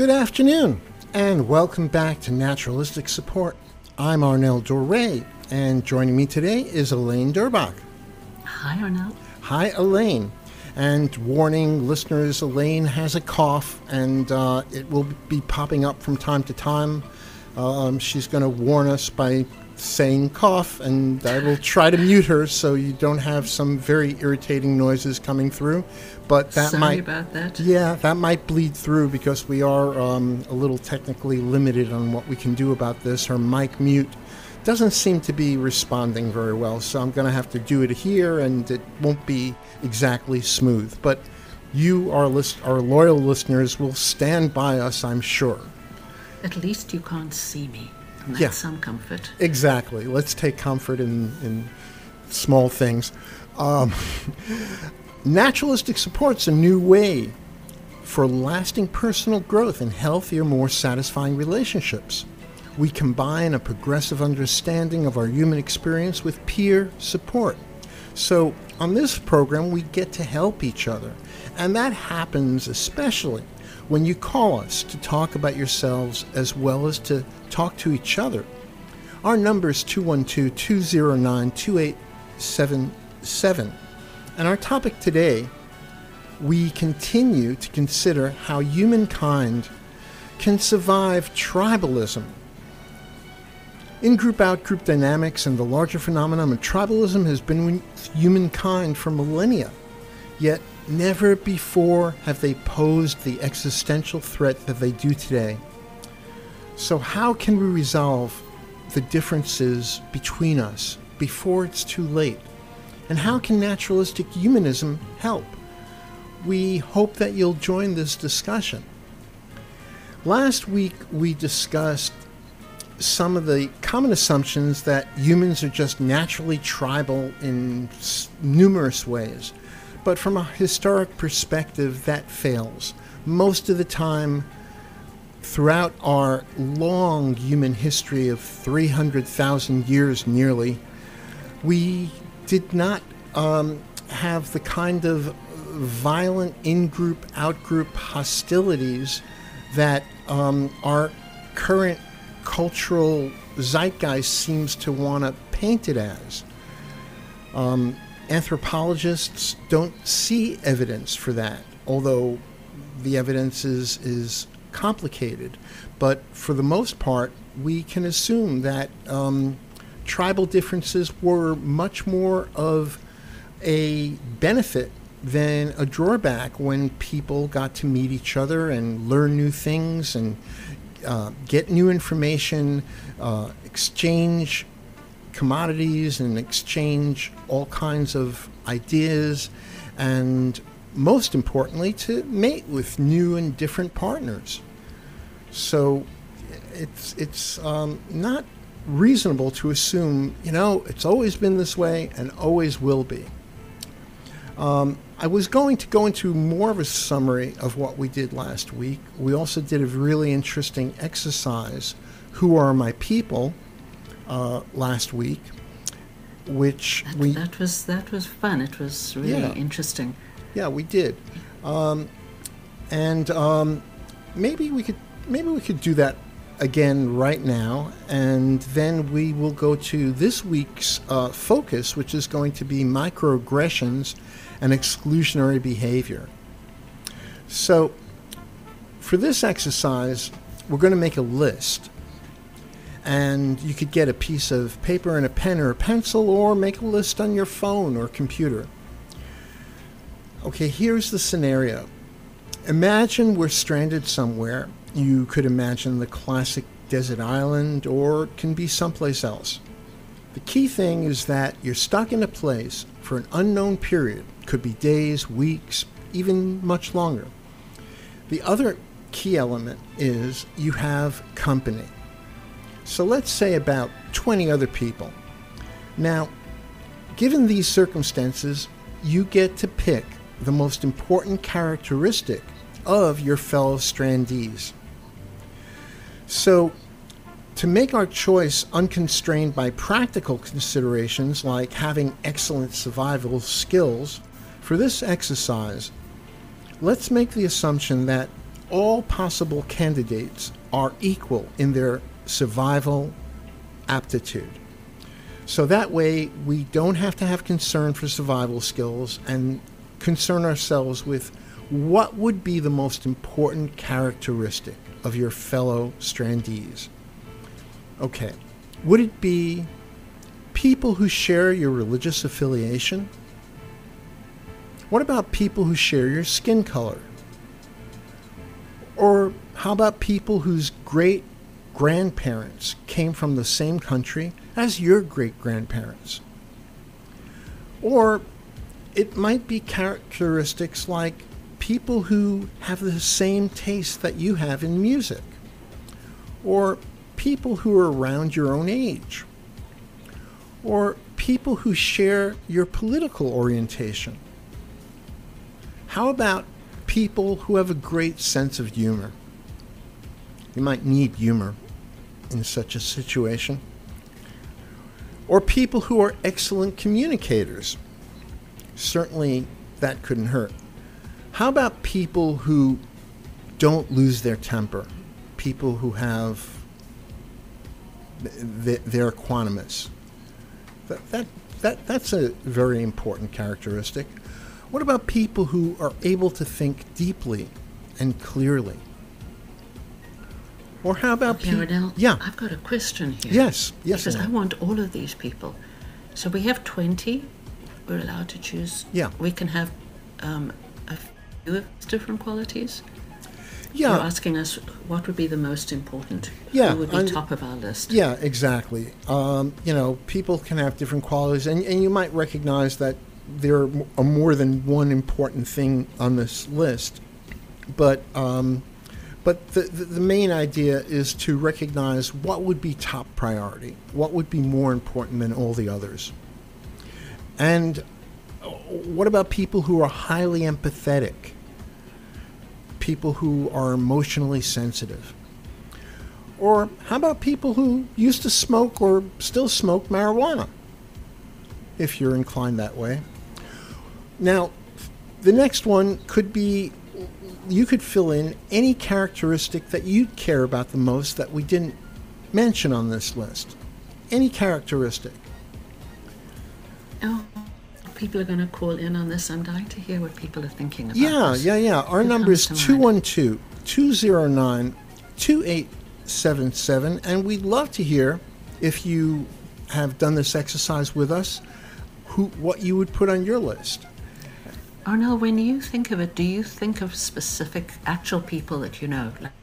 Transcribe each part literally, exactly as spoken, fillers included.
Good afternoon, and welcome back to Naturalistic Support. I'm Arnel Doré, and joining me today is Elaine Durbach. Hi, Arnel. Hi, Elaine. And warning listeners, Elaine has a cough, and uh, it will be popping up from time to time. Um, she's going to warn us by saying cough, and I will try to mute her so you don't have some very irritating noises coming through. But that Sorry might, about that. Yeah, that might bleed through because we are um, a little technically limited on what we can do about this. Her mic mute doesn't seem to be responding very well, so I'm going to have to do it here, and it won't be exactly smooth. But you, our, list, our loyal listeners, will stand by us, I'm sure. At least you can't see me. And that's Yeah. some comfort. Exactly. Let's take comfort in, in small things. Um, Naturalistic Support's a new way for lasting personal growth and healthier, more satisfying relationships. We combine a progressive understanding of our human experience with peer support. So on this program, we get to help each other. And that happens especially when you call us to talk about yourselves as well as to talk to each other. Our number is two one two, two zero nine, two eight seven seven. And our topic today, we continue to consider how humankind can survive tribalism. In-group, out-group dynamics and the larger phenomenon of tribalism has been with humankind for millennia. Yet never before have they posed the existential threat that they do today. So how can we resolve the differences between us before it's too late? And how can naturalistic humanism help? We hope that you'll join this discussion. Last week we discussed some of the common assumptions that humans are just naturally tribal in s- numerous ways. But from a historic perspective, that fails. Most of the time, throughout our long human history of three hundred thousand years nearly, we did not um, have the kind of violent in-group, out-group hostilities that um, our current cultural zeitgeist seems to want to paint it as. Um, anthropologists don't see evidence for that, although the evidence is, is complicated. But for the most part, we can assume that um, tribal differences were much more of a benefit than a drawback when people got to meet each other and learn new things and uh, get new information, uh, exchange commodities and exchange all kinds of ideas, and most importantly, to mate with new and different partners. So it's it's um, not reasonable to assume, you know, it's always been this way and always will be. Um, I was going to go into more of a summary of what we did last week. We also did a really interesting exercise, Who Are My People, uh, last week, which That, we... that was that was fun. It was really Yeah. interesting. Yeah, we did. Um, and um, maybe we could maybe we could do that again right now, and then we will go to this week's uh, focus, which is going to be microaggressions and exclusionary behavior. So for this exercise, we're going to make a list. And you could get a piece of paper and a pen or a pencil, or make a list on your phone or computer. Okay, here's the scenario. Imagine we're stranded somewhere. You could imagine the classic desert island, or it can be someplace else. The key thing is that you're stuck in a place for an unknown period. Could be days, weeks, even much longer. The other key element is you have company. So let's say about twenty other people. Now, given these circumstances, you get to pick the most important characteristic of your fellow strandees. So, to make our choice unconstrained by practical considerations like having excellent survival skills, for this exercise, let's make the assumption that all possible candidates are equal in their survival aptitude. So that way we don't have to have concern for survival skills and concern ourselves with what would be the most important characteristic of your fellow strandees. Okay, would it be people who share your religious affiliation? What about people who share your skin color? Or how about people whose great-grandparents came from the same country as your great-grandparents? Or it might be characteristics like people who have the same taste that you have in music, or people who are around your own age, or people who share your political orientation. How about people who have a great sense of humor? You might need humor in such a situation. Or people who are excellent communicators. Certainly that couldn't hurt. How about people who don't lose their temper? People who have th- their equanimous. That, that, that, that's a very important characteristic. What about people who are able to think deeply and clearly? Or how about okay, people... Ardell, Yeah. I've got a question here. Yes, yes. Because I Elaine. want all of these people. So we have twenty. We're allowed to choose. Yeah. We can have um, a few of different qualities. Yeah. You're asking us what would be the most important. Yeah, Who would be I'm- top of our list. Yeah, exactly. Um, you know, people can have different qualities, and, and you might recognize that there are m- are more than one important thing on this list. But um, but the, the the main idea is to recognize what would be top priority, what would be more important than all the others. And uh, what about people who are highly empathetic? People who are emotionally sensitive? Or how about people who used to smoke or still smoke marijuana, if you're inclined that way? Now, the next one could be, you could fill in any characteristic that you care about the most that we didn't mention on this list. Any characteristic. Oh, people are going to call in on this. I'm dying to hear what people are thinking about Yeah, this. yeah, yeah. Our Who number is comes to two mind? one two, two zero nine, two eight seven seven, and we'd love to hear, if you have done this exercise with us, who what you would put on your list. Arnell, when you think of it, do you think of specific actual people that you know? Like,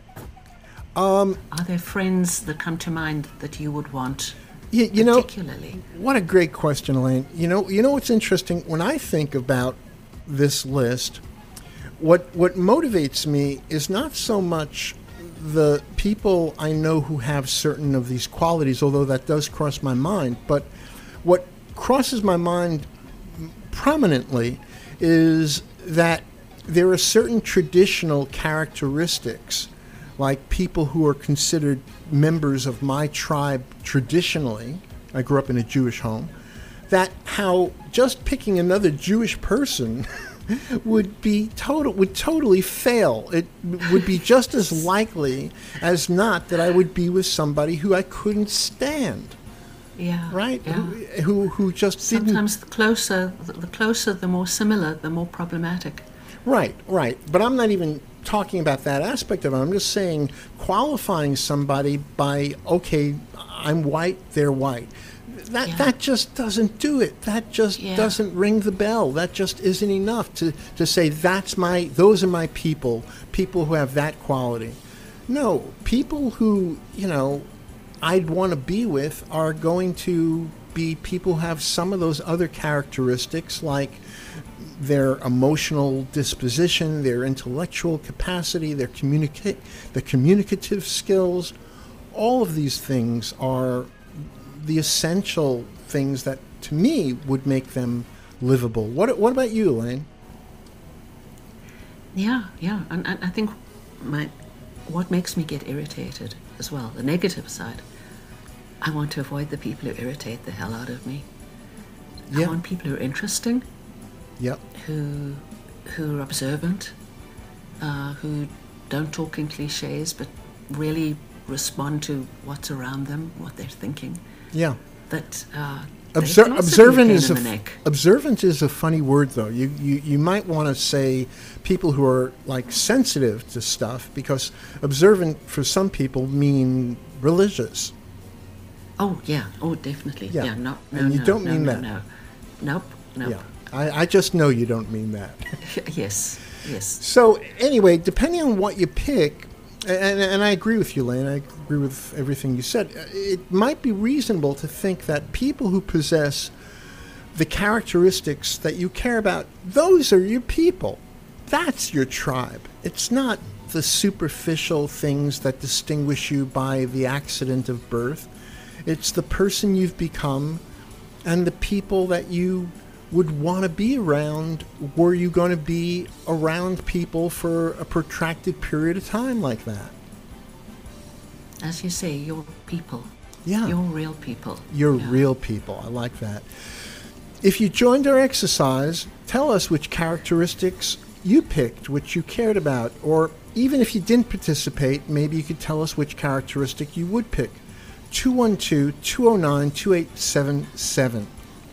Um, are there friends that come to mind that you would want you, you know, particularly? what a great question, Elaine. You know, you know what's interesting? When I think about this list, what what motivates me is not so much the people I know who have certain of these qualities, although that does cross my mind, but what crosses my mind prominently is that there are certain traditional characteristics, like people who are considered members of my tribe traditionally. I grew up in a Jewish home. That how just picking another Jewish person would be total would totally fail. It would be just as likely as not that I would be with somebody who I couldn't stand. Yeah. Right? Yeah. Who, who who just didn't. Sometimes the closer, the the closer, the more similar, the more problematic. Right, right. But I'm not even talking about that aspect of it. I'm just saying qualifying somebody by, okay, I'm white, they're white. That Yeah. that just doesn't do it. That just Yeah. doesn't ring the bell. That just isn't enough to, to say that's my those are my people, people who have that quality. No, people who, you know, I'd want to be with are going to be people who have some of those other characteristics, like their emotional disposition, their intellectual capacity, their communicate, their communicative skills. All of these things are the essential things that, to me, would make them livable. What What about you, Elaine? Yeah, yeah, and, and I think my what makes me get irritated as well, the negative side. I want to avoid the people who irritate the hell out of me. Yeah. I want people who are interesting, Yep. who who are observant, uh, who don't talk in cliches, but really respond to what's around them, what they're thinking. Yeah. That uh, Obser- observant is a f- observant is a funny word, though. You you, you might want to say people who are like sensitive to stuff, because observant for some people mean religious. Oh yeah. Oh definitely. Yeah. yeah no. No. And you no, don't no, mean no, that. No. Nope. Nope. Yeah. I, I just know you don't mean that. Yes. Yes. So anyway, depending on what you pick. And, and I agree with you, Lane. I agree with everything you said. It might be reasonable to think that people who possess the characteristics that you care about, those are your people. That's your tribe. It's not the superficial things that distinguish you by the accident of birth. It's the person you've become and the people that you would want to be around were you going to be around people for a protracted period of time like that. As you say, your people. Yeah. Your real people. Your yeah. real people. I like that. If you joined our exercise, tell us which characteristics you picked, which you cared about, or even if you didn't participate, maybe you could tell us which characteristic you would pick. two one two, two oh nine, two eight seven seven.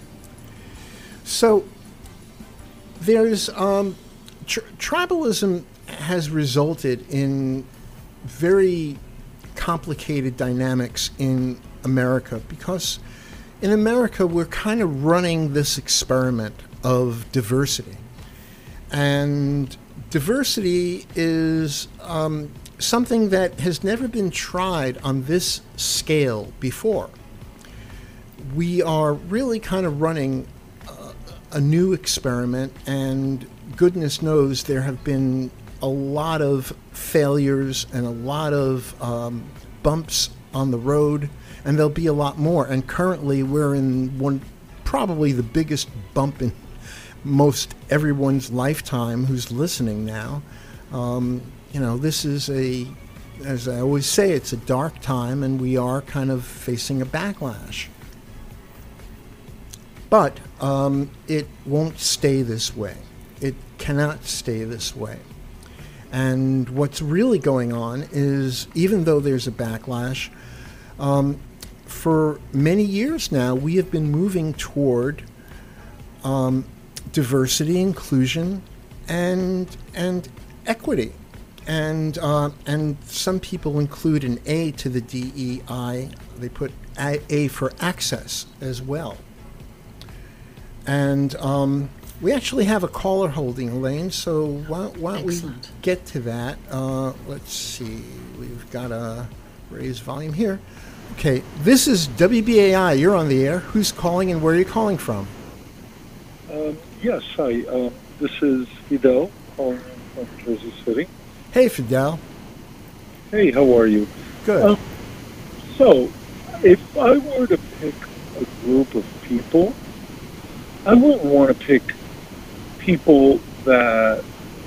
So there's um, tri- tribalism has resulted in very complicated dynamics in America, because in America we're kind of running this experiment of diversity, and diversity is um, something that has never been tried on this scale before. We are really kind of running a new experiment, and goodness knows there have been a lot of failures and a lot of um, bumps on the road, and there'll be a lot more. And currently we're in one, probably the biggest bump in most everyone's lifetime who's listening now. Um, you know, this is a, as I always say, it's a dark time, and we are kind of facing a backlash. But um, it won't stay this way. It cannot stay this way. And what's really going on is, even though there's a backlash, um, for many years now, we have been moving toward um, diversity, inclusion, and and equity. And uh, and some people include an A to the D E I. They put A, A for access as well. And um, we actually have a caller holding, Elaine, so why, why don't Excellent. we get to that? Uh, let's see. We've got a raised volume here. Okay, this is W B A I. You're on the air. Who's calling, and where are you calling from? Um, yes, hi. Um, this is Fidel calling from Jersey City. Hey, Fidel. Hey, how are you? Good. Um, so, if I were to pick a group of people, I wouldn't want to pick people that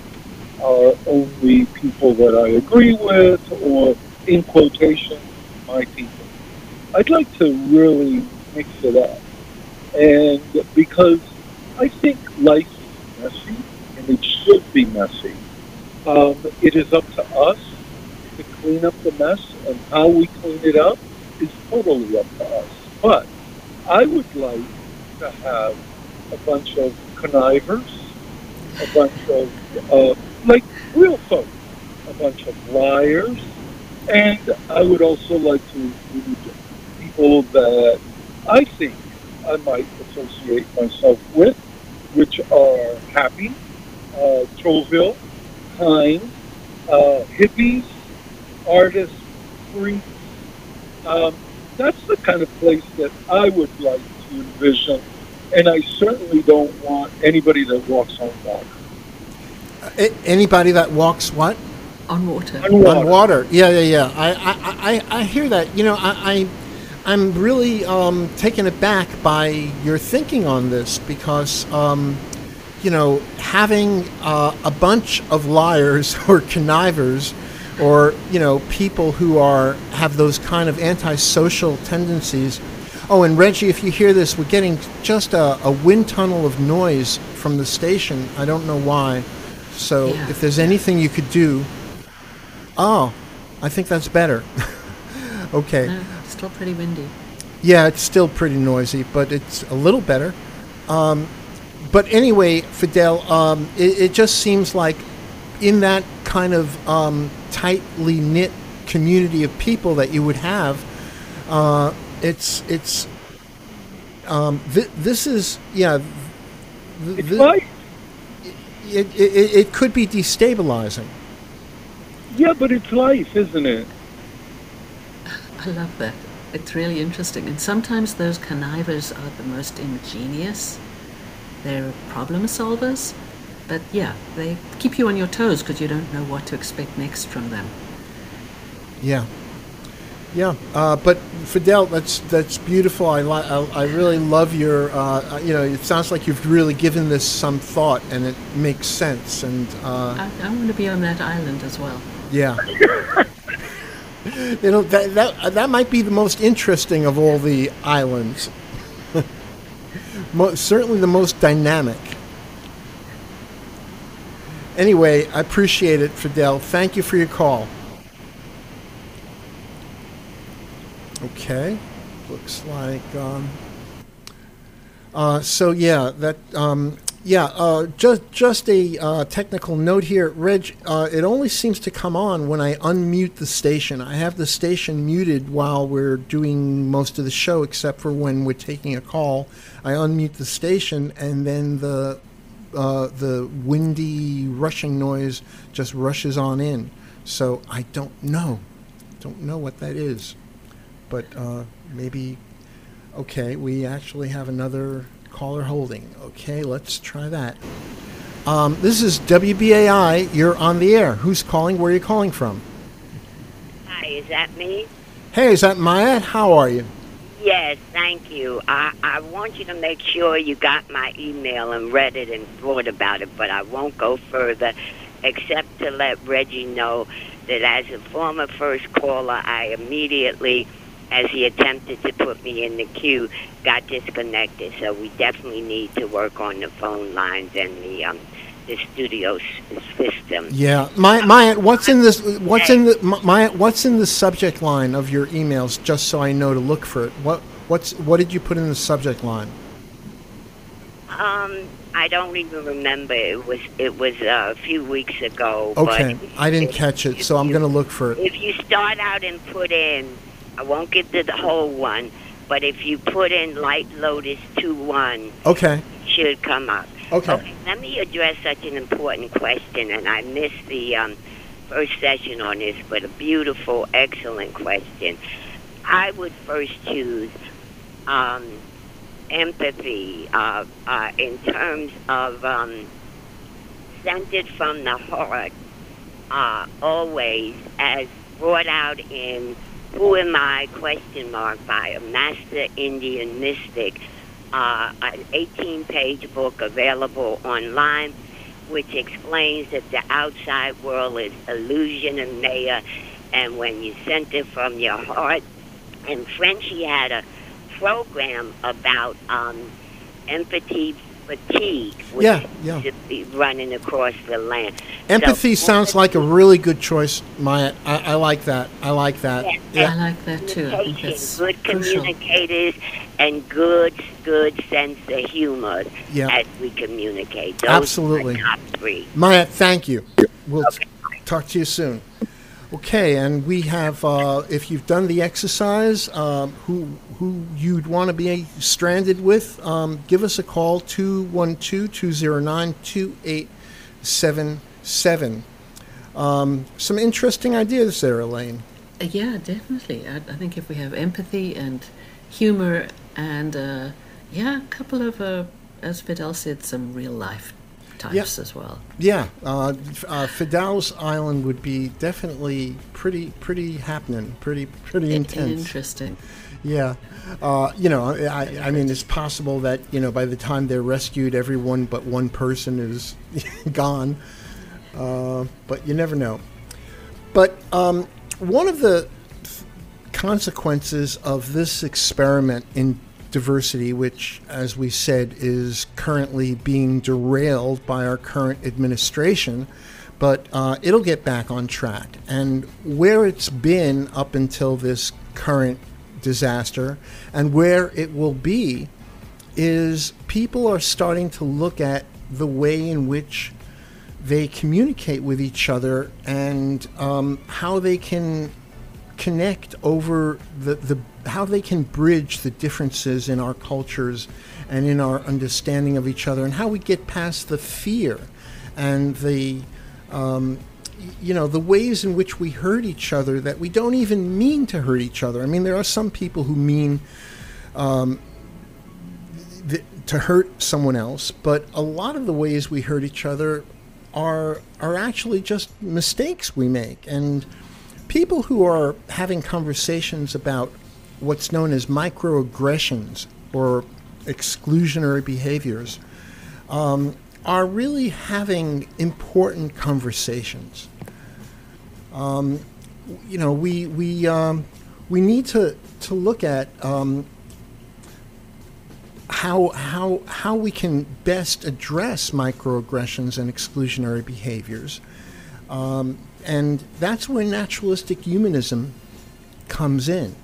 are only people that I agree with, or, in quotation, my people. I'd like to really mix it up. And because I think life is messy, and it should be messy, um, it is up to us to clean up the mess, and how we clean it up is totally up to us. But I would like to have a bunch of connivers, a bunch of, uh, like, real folk, a bunch of liars, and I would also like to include people that I think I might associate myself with, which are happy, uh, jovial, kind, uh, hippies, artists, freaks. Um, that's the kind of place that I would like to envision. And I certainly don't want anybody that walks on water. Uh, anybody that walks what? On water. On water. On water. Yeah, yeah, yeah. I, I, I, I hear that. You know, I, I I'm really um, taken aback by your thinking on this, because, um, you know, having uh, a bunch of liars or connivers, or, you know, people who are have those kind of antisocial tendencies. Oh, and Reggie, if you hear this, we're getting just a, a wind tunnel of noise from the station. I don't know why. So Yeah. if there's anything you could do. Oh, I think that's better. Okay. No, it's still pretty windy. Yeah, it's still pretty noisy, but it's a little better. Um, but anyway, Fidel, um, it, it just seems like in that kind of um, tightly knit community of people that you would have, uh, it's it's um, th- this is yeah. Th- It's th- life. it, it it could be destabilizing. Yeah, but it's life, isn't it? I love that. It's really interesting. And sometimes those connivers are the most ingenious. They're problem solvers. But yeah, they keep you on your toes because you don't know what to expect next from them. Yeah, yeah. Uh, but Fidel, that's that's beautiful. I li- I, I really love your. Uh, you know, it sounds like you've really given this some thought, and it makes sense. And uh, I, I want to be on that island as well. yeah, you know that that that might be the most interesting of all the islands. Mo- certainly the most dynamic. Anyway, I appreciate it, Fidel. Thank you for your call. Okay, looks like. Um, uh, so yeah, that um, yeah. Uh, just just a uh, technical note here, Reg. Uh, it only seems to come on when I unmute the station. I have the station muted while we're doing most of the show, except for when we're taking a call. I unmute the station, and then the uh, the windy rushing noise just rushes on in. So I don't know, don't know what that is. But uh, maybe, okay, we actually have another caller holding. Okay, let's try that. Um, this is W B A I. You're on the air. Who's calling? Where are you calling from? Hi, is that me? Hey, is that Maya? How are you? Yes, thank you. I, I want you to make sure you got my email and read it and thought about it, but I won't go further except to let Reggie know that as a former first caller, I immediately, as he attempted to put me in the queue, got disconnected. So we definitely need to work on the phone lines and the um, the studio s- system. Yeah, Maya. Maya, what's in this? What's in the Maya? What's in the subject line of your emails? Just so I know to look for it. What what's what did you put in the subject line? Um, I don't even remember. It was it was uh, a few weeks ago. Okay, but I didn't if- catch it, if so I'm you- going to look for it. If you start out and put in, I won't get to the whole one, but if you put in Light Lotus two one, Okay. it should come up. Okay. Let me address such an important question, and I missed the um, first session on this, but a beautiful, excellent question. I would first choose um, empathy uh, uh, in terms of um, centered from the heart, uh, always as brought out in Who Am I? Question mark by a master Indian mystic, uh, an eighteen-page book available online, which explains that the outside world is illusion and maya, and when you center from your heart. And Frenchie had a program about um, empathy fatigue, which Yeah, yeah. should be running across the land. Empathy So, sounds like a really good choice, Maya. I, I like that. I like that. Yeah. Yeah. I like that too. I think communication, that's good crucial. communicators, and good, good sense of humor Yeah. as we communicate. Those Absolutely. are my top three. Maya, thank you. We'll t- talk to you soon. Okay, and we have, uh, if you've done the exercise, um, who who you'd want to be stranded with, um, give us a call, two one two, two zero nine, two eight seven seven. Um, some interesting ideas there, Elaine. Uh, Yeah, definitely. I, I think if we have empathy and humor and, uh, yeah, a couple of, uh, as Fidel said, some real life types Yeah. as well. Yeah, uh, f- uh, Fidel's Island would be definitely pretty pretty happening, pretty pretty In- intense. Interesting. Yeah, uh, you know, I, I mean, it's possible that you know by the time they're rescued, everyone but one person is gone. Uh, but you never know. But um, one of the th- consequences of this experiment in diversity, which, as we said, is currently being derailed by our current administration, but uh, it'll get back on track. And where it's been up until this current disaster and where it will be is people are starting to look at the way in which they communicate with each other and um, how they can connect over the, the how they can bridge the differences in our cultures and in our understanding of each other, and how we get past the fear and the um, you know the ways in which we hurt each other that we don't even mean to hurt each other. I mean, there are some people who mean um, th- to hurt someone else, but a lot of the ways we hurt each other are are actually just mistakes we make. And people who are having conversations about what's known as microaggressions or exclusionary behaviors um, are really having important conversations. Um, you know, we we um, we need to to look at um, how how how we can best address microaggressions and exclusionary behaviors, um, and that's where naturalistic humanism comes in.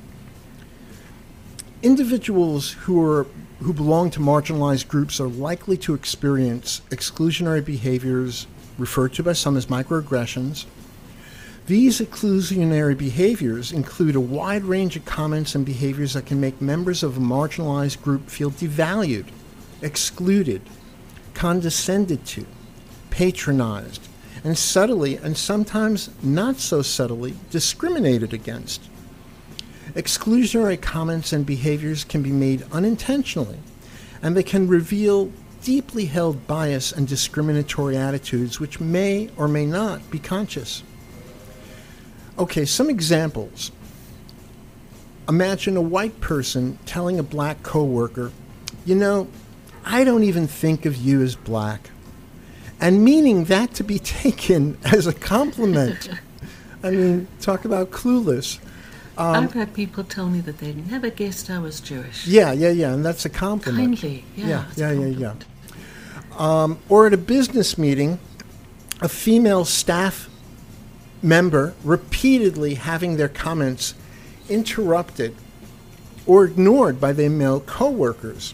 Individuals who are who belong to marginalized groups are likely to experience exclusionary behaviors referred to by some as microaggressions. These exclusionary behaviors include a wide range of comments and behaviors that can make members of a marginalized group feel devalued, excluded, condescended to, patronized, and subtly, and sometimes not so subtly, discriminated against. Exclusionary comments and behaviors can be made unintentionally, and they can reveal deeply held bias and discriminatory attitudes which may or may not be conscious. Okay, some examples. Imagine a white person telling a black coworker, you know, I don't even think of you as black, and meaning that to be taken as a compliment. I mean, talk about clueless. Um, I've had people tell me that they never guessed I was Jewish. Yeah, yeah, yeah, and that's a compliment. Kindly, yeah. Yeah, it's a yeah, yeah, yeah. compliment. Um, or at a business meeting, a female staff member repeatedly having their comments interrupted or ignored by their male coworkers.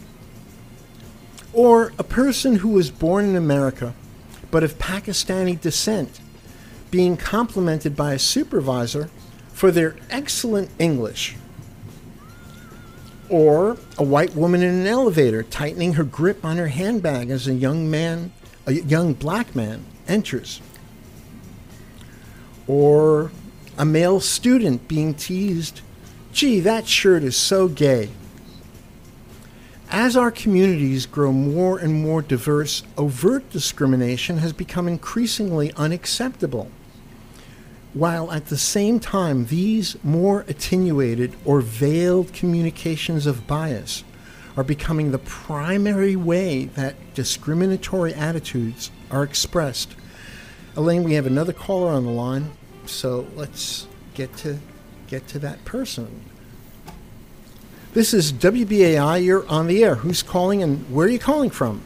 Or a person who was born in America but of Pakistani descent being complimented by a supervisor for their excellent English. Or a white woman in an elevator tightening her grip on her handbag as a young man, a young black man enters. Or a male student being teased, gee, that shirt is so gay. As our communities grow more and more diverse, overt discrimination has become increasingly unacceptable. While at the same time, these more attenuated or veiled communications of bias are becoming the primary way that discriminatory attitudes are expressed. Elaine, we have another caller on the line, so let's get to get to that person. This is W B A I. You're on the air. Who's calling and where are you calling from?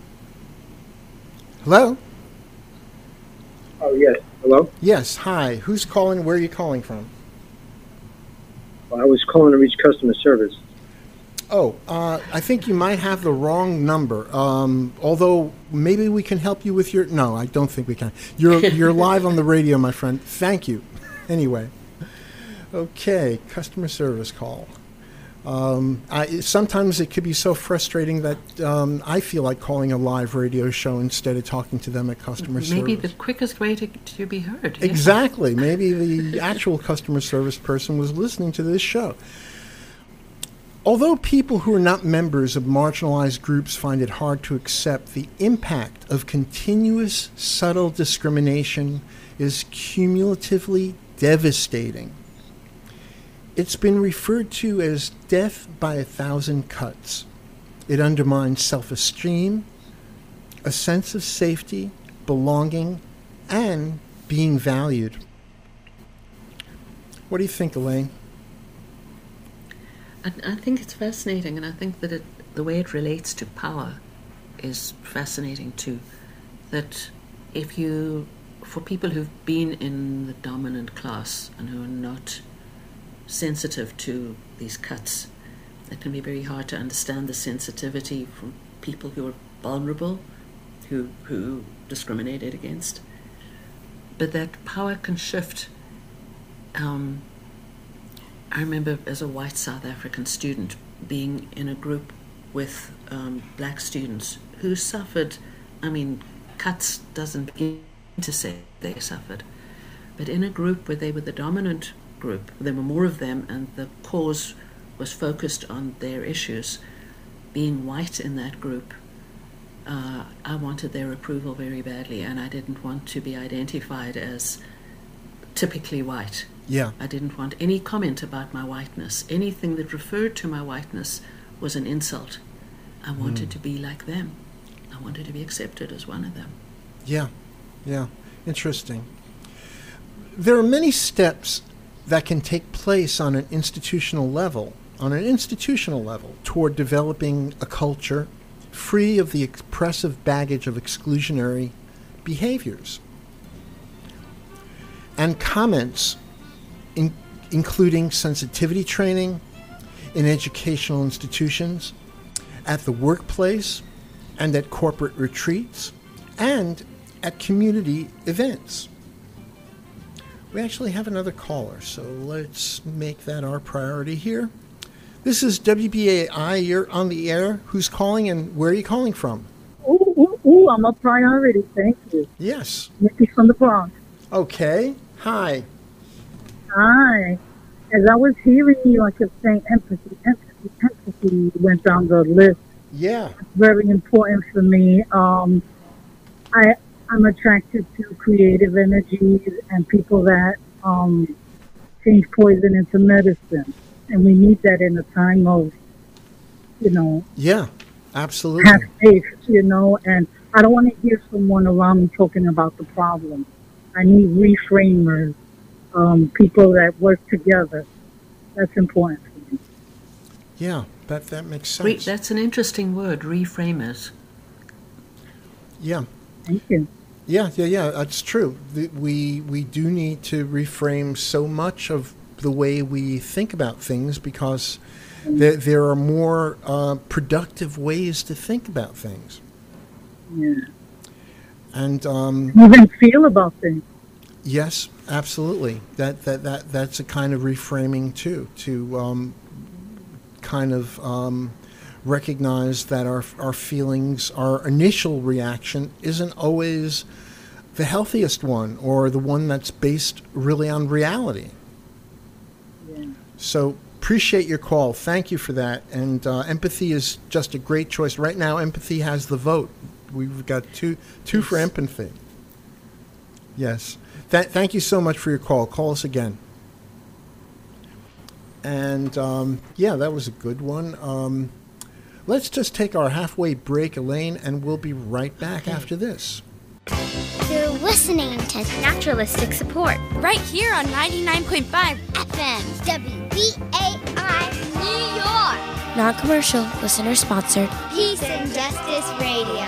Hello? Oh, yes. Hello? Yes, hi. Who's calling? Where are you calling from? Well, I was calling to reach customer service. Oh, uh, I think you might have the wrong number. Um, although maybe we can help you with your. No, I don't think we can. You're you're live on the radio, my friend. Thank you. Anyway, okay, customer service call. Um, I, sometimes it could be so frustrating that um, I feel like calling a live radio show instead of talking to them at customer Maybe service. Maybe the quickest way to, to be heard. Yeah. Exactly. Maybe the actual customer service person was listening to this show. Although people who are not members of marginalized groups find it hard to accept, the impact of continuous subtle discrimination is cumulatively devastating. It's been referred to as death by a thousand cuts. It undermines self-esteem, a sense of safety, belonging, and being valued. What do you think, Elaine? I, I think it's fascinating, and I think that it, the way it relates to power is fascinating too. That if you for people who've been in the dominant class and who are not sensitive to these cuts, it can be very hard to understand the sensitivity from people who are vulnerable, who who discriminated against. But that power can shift. Um, I remember as a white South African student being in a group with um, black students who suffered. I mean, cuts doesn't begin to say they suffered, but in a group where they were the dominant group, there were more of them, and the cause was focused on their issues. Being white in that group, uh, I wanted their approval very badly, and I didn't want to be identified as typically white. Yeah. I didn't want any comment about my whiteness. Anything that referred to my whiteness was an insult. I wanted mm. to be like them. I wanted to be accepted as one of them. Yeah, yeah, interesting. There are many steps that can take place on an institutional level, on an institutional level, toward developing a culture free of the oppressive baggage of exclusionary behaviors. And comments, in, including sensitivity training in educational institutions, at the workplace, and at corporate retreats, and at community events. We actually have another caller, so let's make that our priority here. This is W B A I. You're on the air. Who's calling, and where are you calling from? Ooh, ooh, ooh, I'm a priority. Thank you. Yes. Nikki from the Bronx. Okay. Hi. Hi. As I was hearing you, I kept saying empathy, empathy, empathy, went down the list. Yeah. It's very important for me. Um, I, I'm attracted to creative energies and people that um, change poison into medicine. And we need that in a time of, you know. Yeah, absolutely. Have faith, you know. And I don't want to hear someone around me talking about the problem. I need reframers, um, people that work together. That's important for me. Yeah, that, that makes sense. Re- that's an interesting word, reframers. Yeah. Thank you. Yeah, yeah, yeah, that's true. The, we we do need to reframe so much of the way we think about things, because there, there are more uh, productive ways to think about things. Yeah. And um, even feel about things. Yes, absolutely. That that that that's a kind of reframing too, to um, kind of um, recognize that our our feelings, our initial reaction isn't always the healthiest one, or the one that's based really on reality. Yeah. So appreciate your call. Thank you for that. And uh, empathy is just a great choice. Right now, empathy has the vote. We've got two two for empathy. Yes. Th- thank you so much for your call. Call us again. And um, yeah, that was a good one. Um, let's just take our halfway break, Elaine, and we'll be right back after this. You're listening to Naturalistic Support right here on ninety-nine point five F M W B A I New York. Non-commercial, listener-sponsored. Peace and Justice Radio.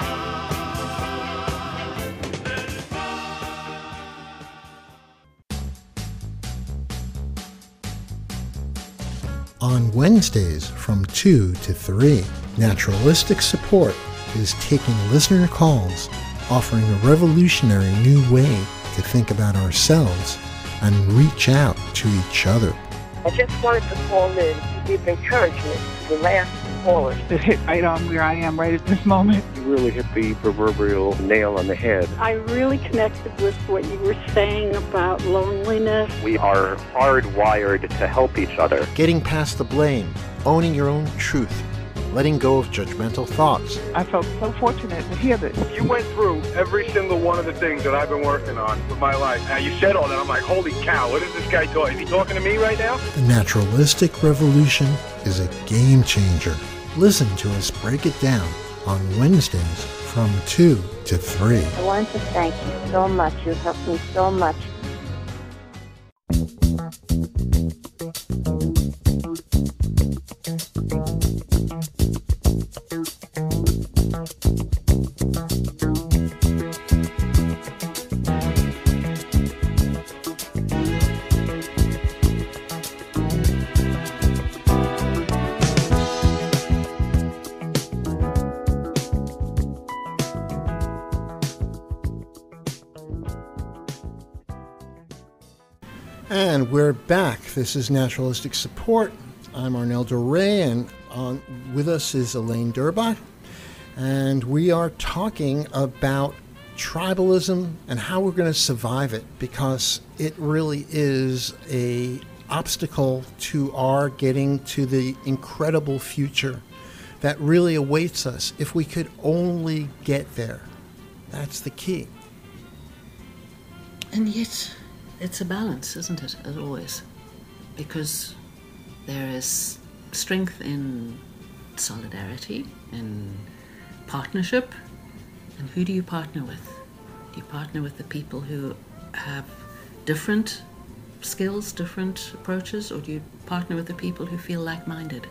On Wednesdays from two to three, Naturalistic Support is taking listener calls, offering a revolutionary new way to think about ourselves and reach out to each other. I just wanted to call in to give encouragement to the last caller. It hit right on where I am right at this moment. You really hit the proverbial nail on the head. I really connected with what you were saying about loneliness. We are hardwired to help each other. Getting past the blame, owning your own truth, letting go of judgmental thoughts. I felt so fortunate to hear this. You went through every single one of the things that I've been working on for my life. Now you said all that, I'm like, holy cow, what is this guy talking? Is he talking to me right now? The Naturalistic Revolution is a game changer. Listen to us break it down on Wednesdays from two to three. I want to thank you so much. You helped me so much. And we're back. This is Naturalistic Support. I'm Arnel Doré, and on, with us is Elaine Durbach. And we are talking about tribalism and how we're going to survive it, because it really is a obstacle to our getting to the incredible future that really awaits us if we could only get there. That's the key. And yet, it's a balance, isn't it, as always? Because there is strength in solidarity, in partnership. And who do you partner with? Do you partner with the people who have different skills, different approaches, or do you partner with the people who feel like-minded?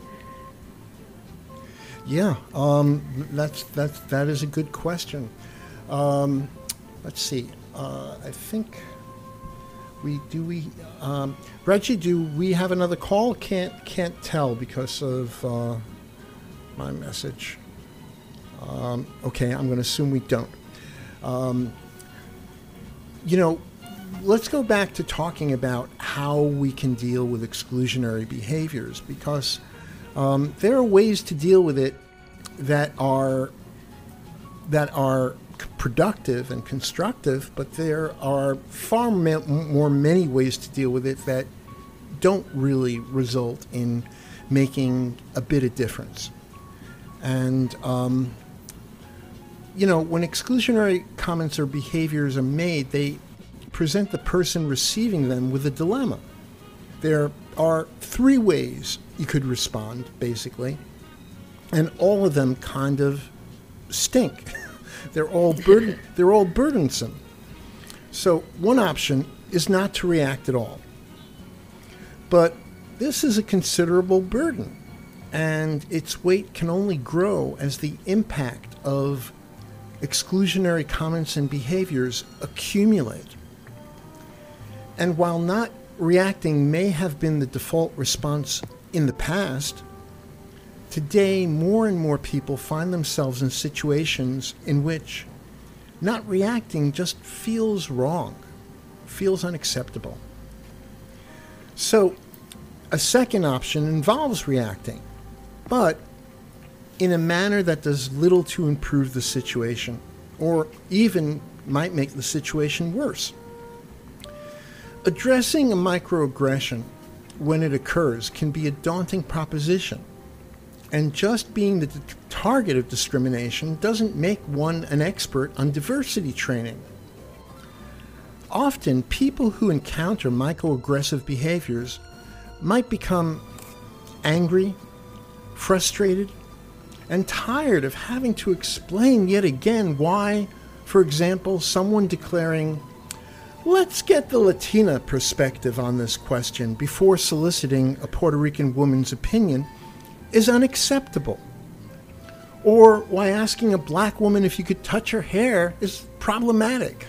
Yeah, um, that's that's that is a good question. Um, let's see. Uh, I think we do we um, Reggie. Do we have another call? Can't can't tell because of uh, my message. Um, okay, I'm going to assume we don't. Um, you know, let's go back to talking about how we can deal with exclusionary behaviors, because um, there are ways to deal with it that are that are productive and constructive, but there are far ma- more many ways to deal with it that don't really result in making a bit of difference. And um, you know, when exclusionary comments or behaviors are made, they present the person receiving them with a dilemma. There are three ways you could respond, basically, and all of them kind of stink. They're all burden, they're all burdensome. So one option is not to react at all. But this is a considerable burden, and its weight can only grow as the impact of exclusionary comments and behaviors accumulate. And while not reacting may have been the default response in the past, today more and more people find themselves in situations in which not reacting just feels wrong, feels unacceptable. So a second option involves reacting, but in a manner that does little to improve the situation, or even might make the situation worse. Addressing a microaggression when it occurs can be a daunting proposition, and just being the t- target of discrimination doesn't make one an expert on diversity training. Often, people who encounter microaggressive behaviors might become angry, frustrated, and tired of having to explain yet again why, for example, someone declaring, "Let's get the Latina perspective on this question," before soliciting a Puerto Rican woman's opinion is unacceptable. Or why asking a black woman if you could touch her hair is problematic.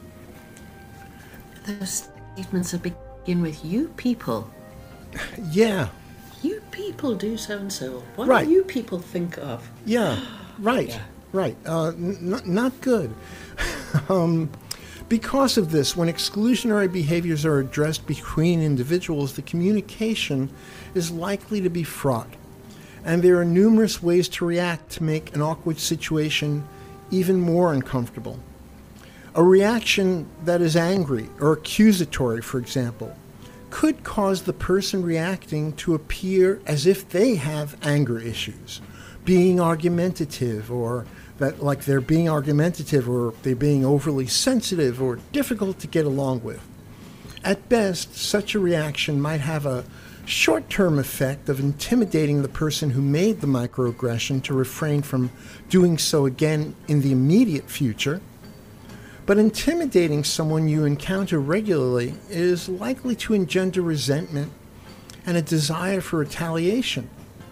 Those statements that begin with "you people." Yeah. You people do so-and-so. What Right. do you people think of? Yeah, right, Yeah. right. Uh, n- not, not good. um, because of this, when exclusionary behaviors are addressed between individuals, the communication is likely to be fraught. And there are numerous ways to react to make an awkward situation even more uncomfortable. A reaction that is angry or accusatory, for example, could cause the person reacting to appear as if they have anger issues, being argumentative, or that like they're being argumentative, or they're being overly sensitive or difficult to get along with. At best, such a reaction might have a short-term effect of intimidating the person who made the microaggression to refrain from doing so again in the immediate future. But intimidating someone you encounter regularly is likely to engender resentment and a desire for retaliation.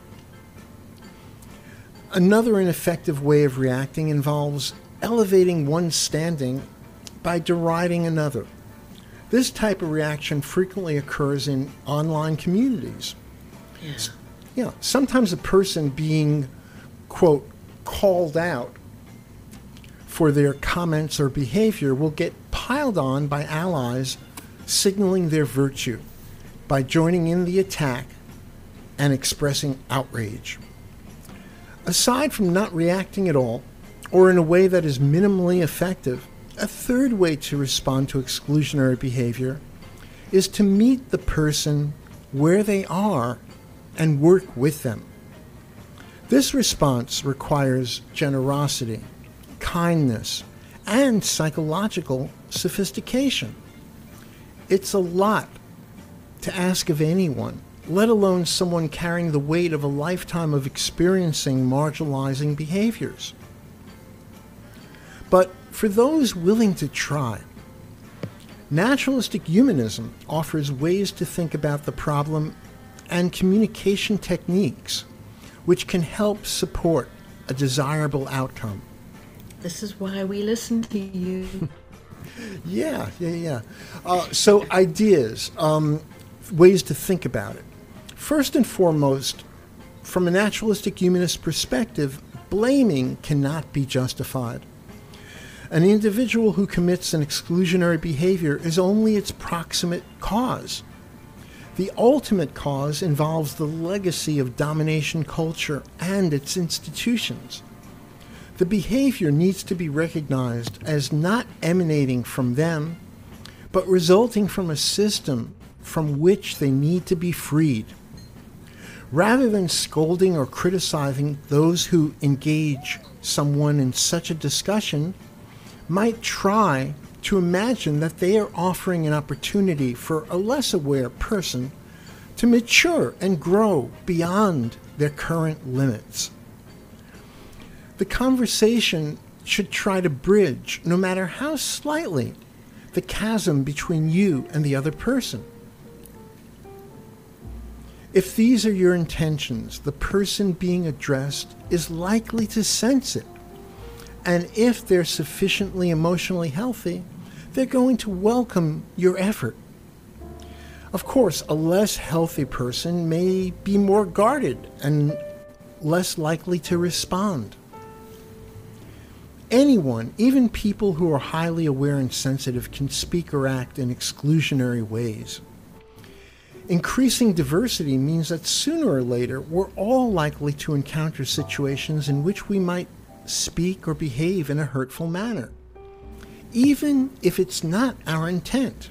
Another ineffective way of reacting involves elevating one's standing by deriding another. This type of reaction frequently occurs in online communities. Yeah. Yeah, sometimes a person being, quote, called out for their comments or behavior will get piled on by allies signaling their virtue by joining in the attack and expressing outrage. Aside from not reacting at all, or in a way that is minimally effective, a third way to respond to exclusionary behavior is to meet the person where they are and work with them. This response requires generosity, kindness, and psychological sophistication. It's a lot to ask of anyone, let alone someone carrying the weight of a lifetime of experiencing marginalizing behaviors. But for those willing to try, naturalistic humanism offers ways to think about the problem and communication techniques which can help support a desirable outcome. This is why we listen to you. yeah, yeah, yeah. Uh, so ideas, um, ways to think about it. First and foremost, from a naturalistic humanist perspective, blaming cannot be justified. An individual who commits an exclusionary behavior is only its proximate cause. The ultimate cause involves the legacy of domination culture and its institutions. The behavior needs to be recognized as not emanating from them, but resulting from a system from which they need to be freed. Rather than scolding or criticizing those who engage someone in such a discussion, might try to imagine that they are offering an opportunity for a less aware person to mature and grow beyond their current limits. The conversation should try to bridge, no matter how slightly, the chasm between you and the other person. If these are your intentions, the person being addressed is likely to sense it. And if they're sufficiently emotionally healthy, they're going to welcome your effort. Of course, a less healthy person may be more guarded and less likely to respond. Anyone, even people who are highly aware and sensitive, can speak or act in exclusionary ways. Increasing diversity means that sooner or later we're all likely to encounter situations in which we might speak or behave in a hurtful manner, even if it's not our intent.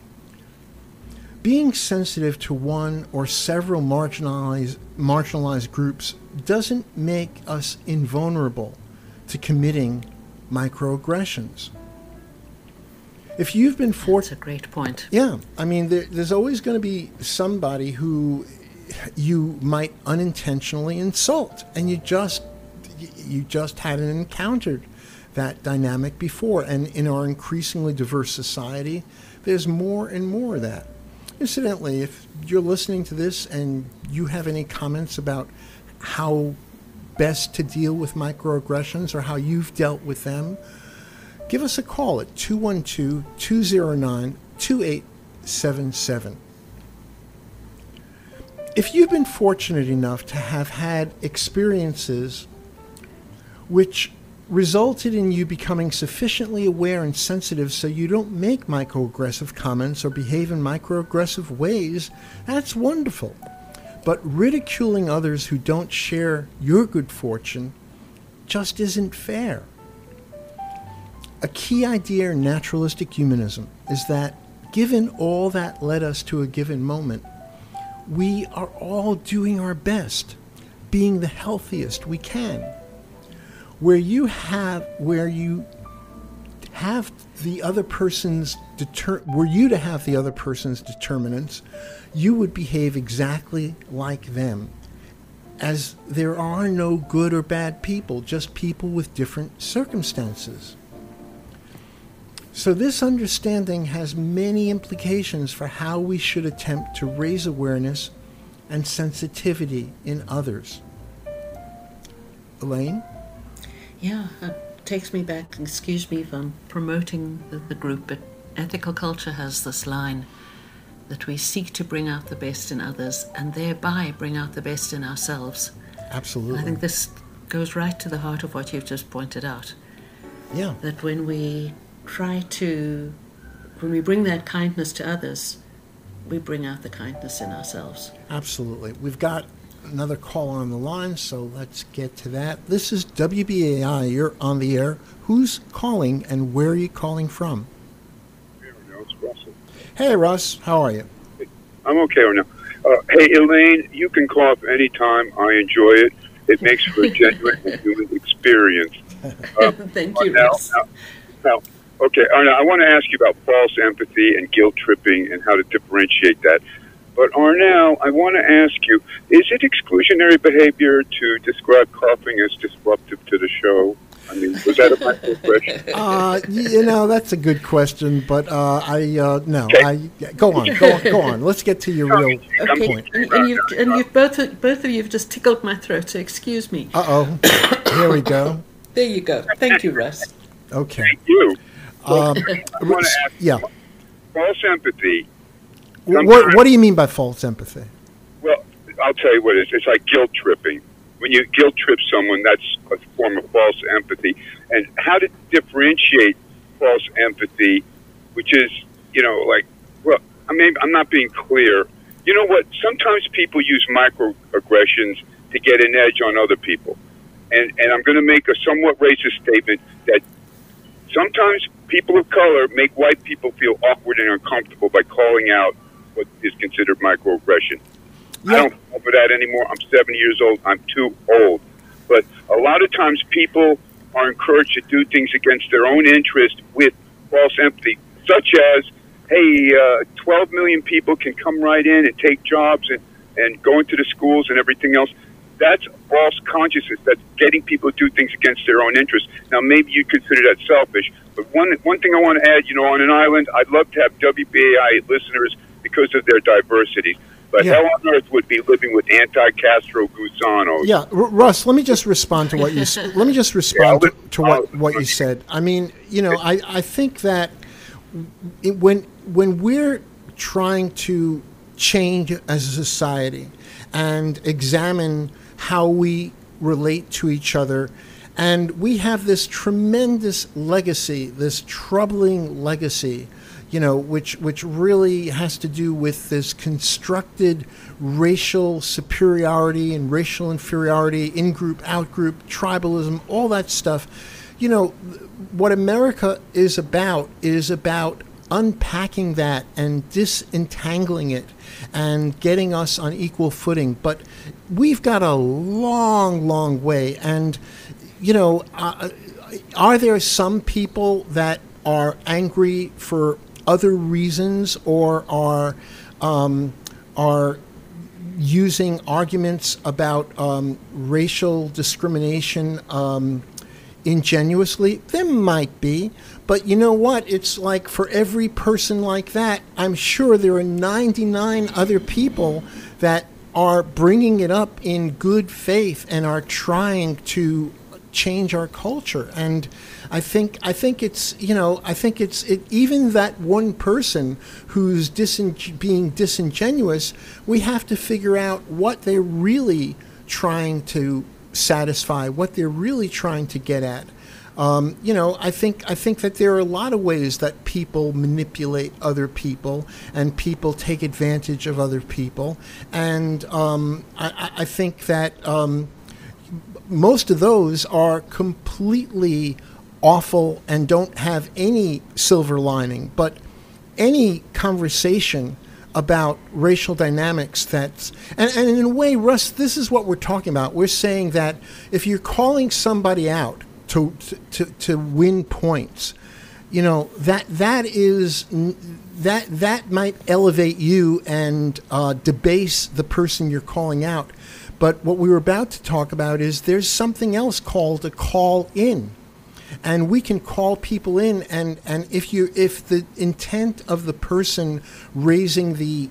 Being sensitive to one or several marginalized, marginalized groups doesn't make us invulnerable to committing microaggressions. If you've been fortunate... That's a great point. Yeah. I mean, there, there's always going to be somebody who you might unintentionally insult, and you just you just hadn't encountered that dynamic before. And in our increasingly diverse society, there's more and more of that. Incidentally, if you're listening to this and you have any comments about how best to deal with microaggressions or how you've dealt with them, give us a call at two one two, two zero nine, two eight seven seven. If you've been fortunate enough to have had experiences which resulted in you becoming sufficiently aware and sensitive so you don't make microaggressive comments or behave in microaggressive ways, that's wonderful. But ridiculing others who don't share your good fortune just isn't fair. A key idea in naturalistic humanism is that, given all that led us to a given moment, we are all doing our best, being the healthiest we can. Where you have, where you have the other person's deter, were you to have the other person's determinants, you would behave exactly like them, as there are no good or bad people, just people with different circumstances. So this understanding has many implications for how we should attempt to raise awareness and sensitivity in others. Elaine? Yeah, it takes me back, excuse me if I'm promoting the, the group, but ethical culture has this line that we seek to bring out the best in others and thereby bring out the best in ourselves. Absolutely. And I think this goes right to the heart of what you've just pointed out. Yeah. That when we try to when we bring that kindness to others, we bring out the kindness in ourselves. Absolutely. We've got another caller on the line, so let's get to that. This is W B A I. You're on the air. Who's calling, and where are you calling from? Hey, Arnell, it's Russell. Hey, Russ. How are you? I'm okay, Arnell. Uh, hey, Elaine, you can cough anytime. I enjoy it. It makes for a genuine human experience. Uh, Thank you, now, Russ. Now, now, okay, Arnell, I want to ask you about false empathy and guilt tripping and how to differentiate that. But Arnell, I want to ask you, is it exclusionary behavior to describe coughing as disruptive to the show? I mean, was that a microaggression? Uh, you know, that's a good question, but uh, I uh, no. Okay. I go on, go on, go on. Let's get to your real Okay, point. and, and you've and you've both both of you have just tickled my throat. So excuse me. Uh oh. Here we go. There you go. Thank you, Russ. Okay. Thank you. Um, I want to ask yeah. false empathy. What What do you mean by false empathy? Well, I'll tell you what it is. It's like guilt tripping. When you guilt trip someone, that's a form of false empathy. And how to differentiate false empathy, which is, you know, like, well, I mean, I'm not being clear. You know what? Sometimes people use microaggressions to get an edge on other people. And, and I'm going to make a somewhat racist statement that sometimes people of color make white people feel awkward and uncomfortable by calling out what is considered microaggression. Yeah. I don't fall for that anymore. I'm seventy years old. I'm too old. But a lot of times people are encouraged to do things against their own interest with false empathy, such as, hey, uh, twelve million people can come right in and take jobs and, and go into the schools and everything else. That's false consciousness. That's getting people to do things against their own interest. Now, maybe you consider that selfish. But one one thing I want to add, you know, on an island, I'd love to have W B A I listeners because of their diversity. But Yeah. hell on earth would be living with anti-Castro Gusanos. Yeah, R- Russ. Let me just respond to what you. s- Let me just respond Yeah, to, to what, what you said. I mean, you know, I, I think that it, when when we're trying to change as a society and examine how we relate to each other, and we have this tremendous legacy, this troubling legacy, you know, which which really has to do with this constructed racial superiority and racial inferiority, in-group, out-group, tribalism, all that stuff. You know, what America is about is about unpacking that and disentangling it and getting us on equal footing. But we've got a long, long way. And, you know, uh, are there some people that are angry for other reasons or are um, are using arguments about um, racial discrimination um, ingenuously? There might be. But you know what? It's like for every person like that, I'm sure there are ninety-nine other people that are bringing it up in good faith and are trying to change our culture. And I think I think it's you know I think it's it, even that one person who's disin- being disingenuous, we have to figure out what they're really trying to satisfy, what they're really trying to get at. Um, you know, I think I think that there are a lot of ways that people manipulate other people and people take advantage of other people, and um, I, I think that um, most of those are completely awful and don't have any silver lining. But any conversation about racial dynamics that's and, and in a way, Russ, this is what we're talking about. We're saying that if you're calling somebody out to to to win points, you know, that that is that that might elevate you and uh, debase the person you're calling out. But what we were about to talk about is there's something else called a call in. And we can call people in, and, and if you if the intent of the person raising the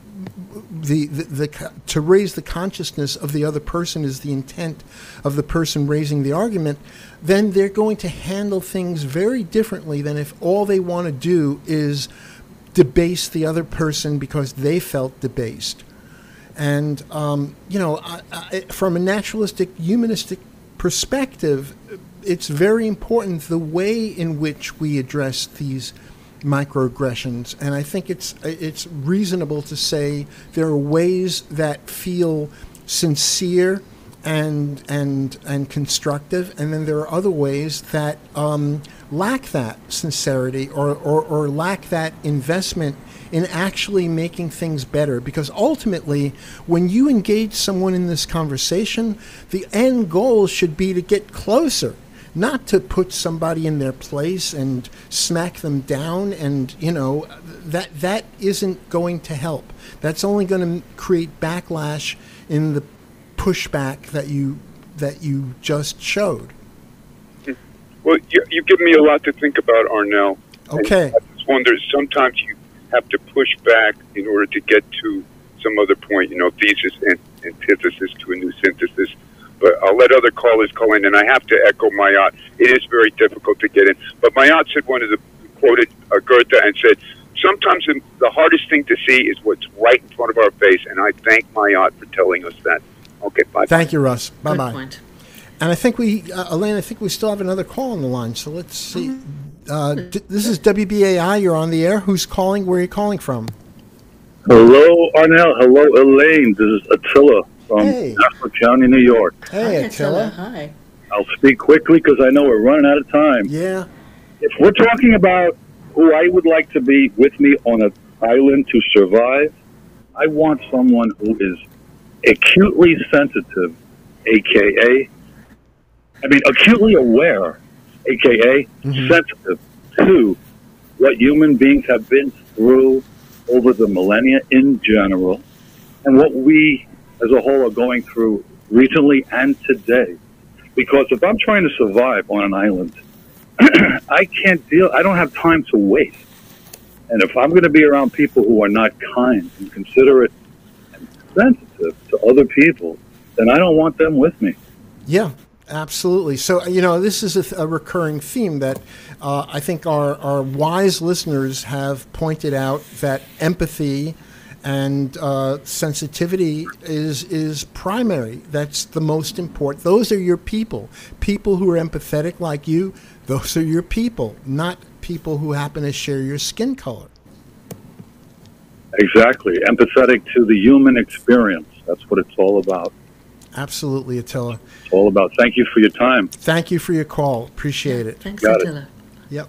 the, the the to raise the consciousness of the other person is the intent of the person raising the argument, then they're going to handle things very differently than if all they want to do is debase the other person because they felt debased. And um, you know, I, I, from a naturalistic, humanistic perspective, it's very important the way in which we address these microaggressions, and I think it's it's reasonable to say there are ways that feel sincere and and and constructive, and then there are other ways that um, lack that sincerity or, or, or lack that investment in actually making things better. Because ultimately, when you engage someone in this conversation, the end goal should be to get closer, not to put somebody in their place and smack them down. And, you know, that that isn't going to help. That's only going to create backlash in the pushback that you that you just showed. Well, you, you give me a lot to think about, Arnel. Okay. And I just wonder, sometimes you have to push back in order to get to some other point, you know, thesis and antithesis to a new synthesis. But I'll let other callers call in, and I have to echo Mayat. It is very difficult to get in. But Mayat said one of the, quoted uh, Goethe and said, sometimes the hardest thing to see is what's right in front of our face, and I thank Mayat for telling us that. Okay, bye. Thank you, Russ. Bye bye. Good point. And I think we, uh, Elaine, I think we still have another call on the line. So let's see. Uh, d- this is W B A I. You're on the air. Who's calling? Where are you calling from? Hello, Arnel. Hello, Elaine. This is Attila from Hey. Nassau County, New York. Hey, Hi, Attila. Hi. I'll speak quickly because I know we're running out of time. Yeah. If we're talking about who I would like to be with me on an island to survive, I want someone who is acutely sensitive, a k a. I mean, acutely aware, a k a Mhm. sensitive to what human beings have been through over the millennia in general, and what we as a whole are going through recently and today. Because if I'm trying to survive on an island, I can't deal, I don't have time to waste. And if I'm going to be around people who are not kind and considerate and sensitive to other people, then I don't want them with me. Yeah, absolutely. So, you know, this is a, th- a recurring theme that uh, I think our, our wise listeners have pointed out, that empathy and uh, sensitivity is is primary. That's the most important. Those are your people. People who are empathetic like you, those are your people, not people who happen to share your skin color. Exactly. Empathetic to the human experience. That's what it's all about. Absolutely, Attila. It's all about. Thank you for your time. Thank you for your call. Appreciate it. Thanks, Got it. Attila. Yep.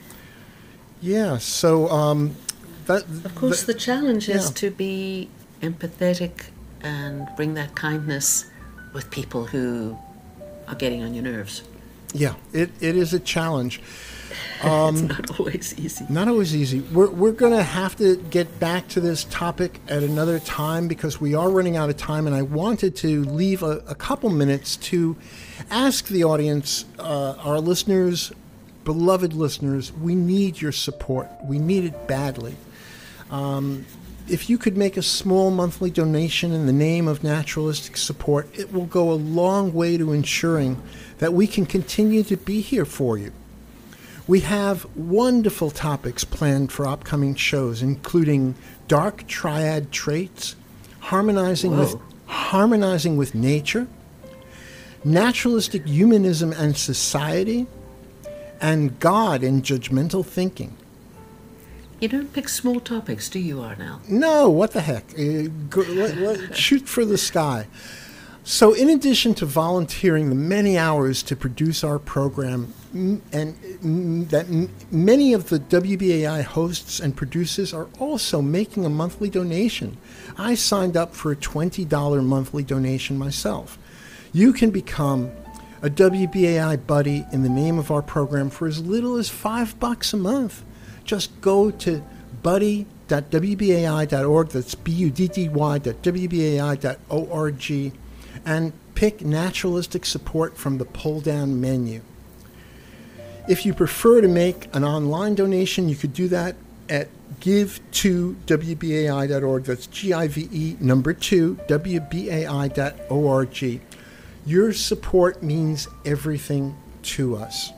Yeah, so um, that, Of course, that- the challenge is yeah. to be empathetic and bring that kindness with people who are getting on your nerves. Yeah, it, it is a challenge. It's Um, not always easy. Not always easy. We're, we're going to have to get back to this topic at another time because we are running out of time, and I wanted to leave a, a couple minutes to ask the audience, uh, our listeners, beloved listeners, we need your support. We need it badly. Um, if you could make a small monthly donation in the name of naturalistic support, it will go a long way to ensuring that we can continue to be here for you. We have wonderful topics planned for upcoming shows, including dark triad traits, harmonizing with Whoa. harmonizing with nature, naturalistic humanism and society, and God and judgmental thinking. You don't pick small topics, do you, Arnel? No, what the heck? Uh, go, let, let, shoot for the sky. So, in addition to volunteering the many hours to produce our program, m- and m- that m- many of the W B A I hosts and producers are also making a monthly donation. I signed up for a twenty dollars monthly donation myself. You can become a W B A I buddy in the name of our program for as little as five bucks a month. Just go to buddy dot w b a i dot org. That's B U D D Y dot W B A I dot O R G. And pick naturalistic support from the pull-down menu. If you prefer to make an online donation, you could do that at give to w b a i dot org. That's G I V E number two, W B A I dot O R G. Your support means everything to us.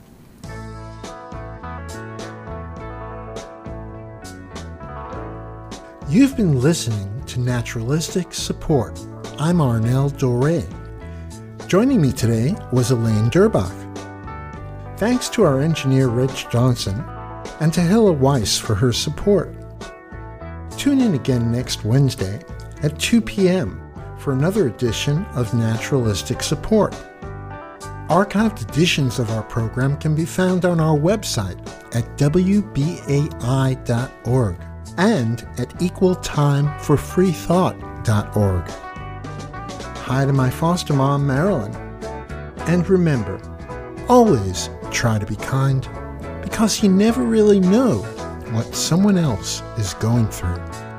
You've been listening to Naturalistic Support. I'm Arnel Doré. Joining me today was Elaine Durbach. Thanks to our engineer Rich Johnson, and to Hilla Weiss for her support. Tune in again next Wednesday at two p.m. for another edition of Naturalistic Support. Archived editions of our program can be found on our website at w b a i dot org and at equal time for free thought dot org. Hi to my foster mom, Marilyn. And remember, always try to be kind, because you never really know what someone else is going through.